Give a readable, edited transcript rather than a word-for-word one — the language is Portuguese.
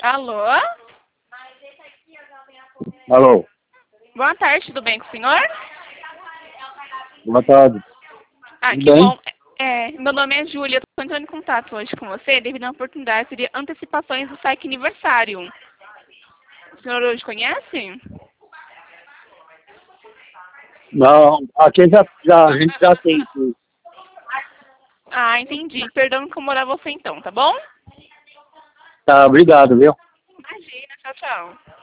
Alô? Alô, Boa tarde, tudo bem com o senhor? boa tarde. Ah, Tudo que bem? bom. Meu nome é Júlia, estou entrando em contato hoje com você devido à oportunidade de antecipações do SAIC aniversário. O senhor hoje conhece? Não, aqui a gente já tem, sim. Ah, entendi. Perdão incomodar você então, tá bom? Tá, obrigado, viu? Imagina, tchau, tchau.